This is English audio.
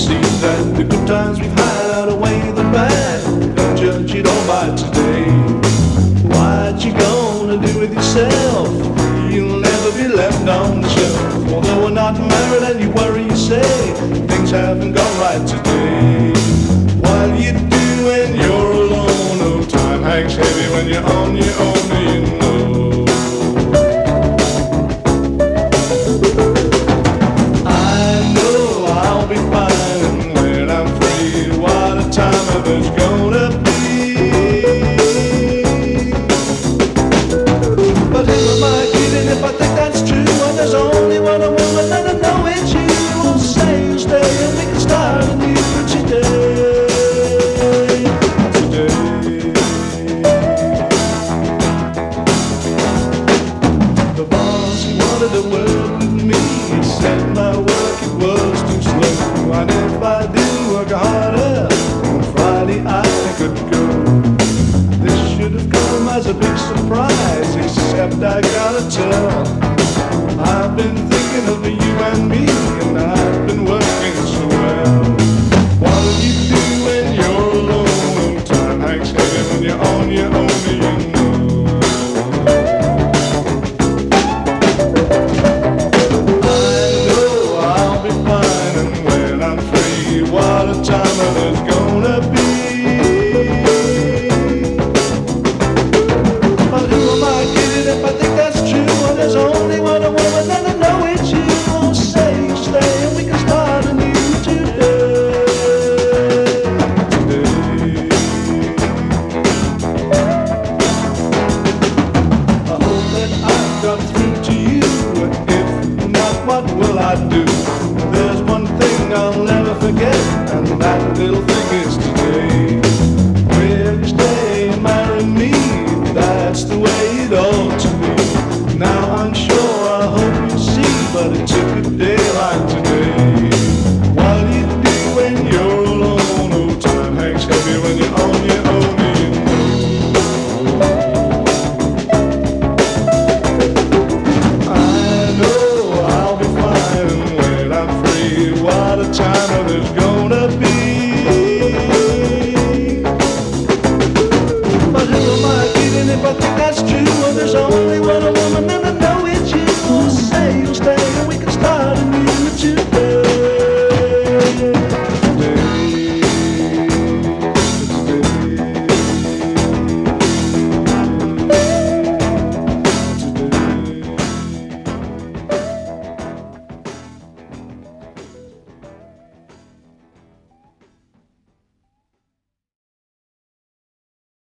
see that the good times we've had outweigh the bad. Don't judge it all by today. What you gonna do with yourself? You'll never be left on the shelf. Although we're not married and you worry, you say things haven't gone right today. What you do when you're alone? Oh, time hangs heavy when you're on your